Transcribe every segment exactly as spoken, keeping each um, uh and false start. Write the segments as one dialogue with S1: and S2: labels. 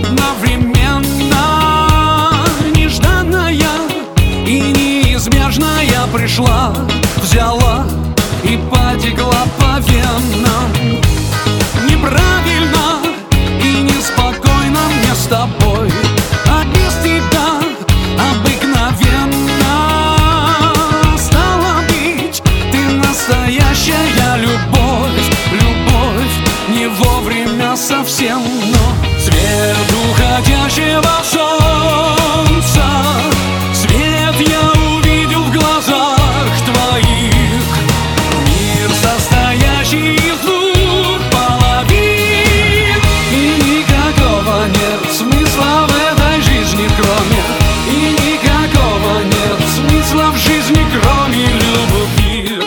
S1: одновременно. Нежданная и неизбежная пришла, взяла и потекла по венам. Неправильно и неспокойно мне с тобой, а без тебя обыкновенно. Стало быть, ты настоящая любовь, любовь не вовремя совсем, но свет уходящего солнца, свет я увидел в глазах твоих. Мир, состоящий из двух половин, и никакого нет смысла в этой жизни, кроме, и никакого нет смысла в жизни, кроме любви.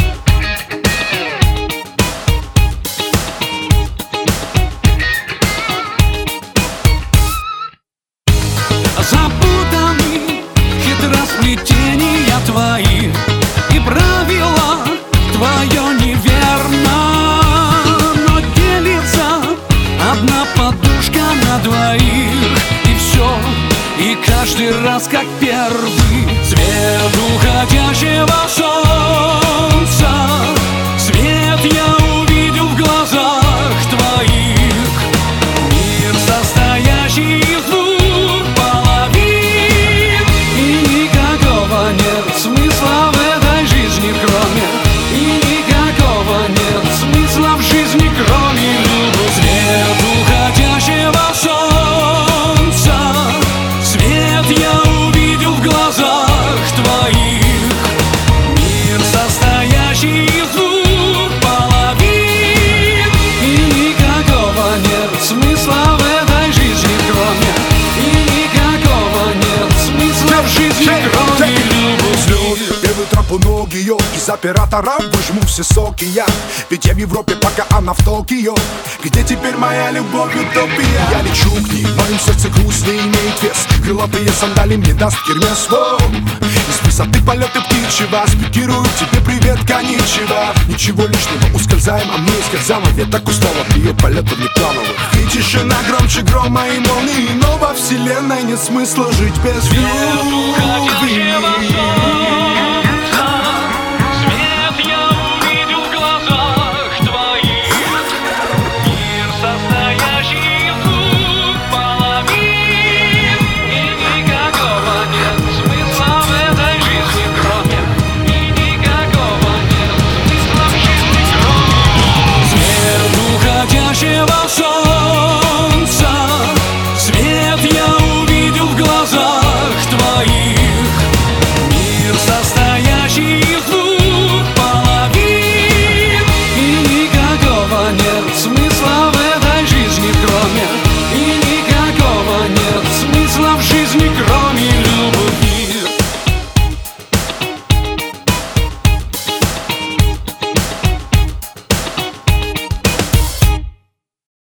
S1: Запутаны хитросплетения твои, и правила твое неверно, но делится одна подушка на двоих, и все, и каждый раз как первый. Свет уходящего солнца, свет я увидел в глазах твоих. Мир, состоящий из двух половин, и никакого нет смысла в этой жизни, кроме, и никакого нет смысла в жизни, кроме любви. Свет уходящего солнца, свет я увидел в глазах твоих. Мир, состоящий из двух половин, и никакого нет смысла в этой жизни, кроме, и никакого нет смысла в жизни, кроме любви.
S2: Первый троп у ног ее, из оператора выжму все соки я. Ведь я в Европе, пока она в Токио. Где теперь моя любовь, утопия? Я лечу к ней, в моем сердце грусть не имеет вес. Крылатые сандали мне даст Гермес. Из высоты полеты птичьего спикируют тебе привет, коничева. Ничего лишнего, ускользаем, а мне скользамо. Я так устал от ее полетов неплановых. И тишина громче грома и молнии, но во вселенной нет смысла жить без любви.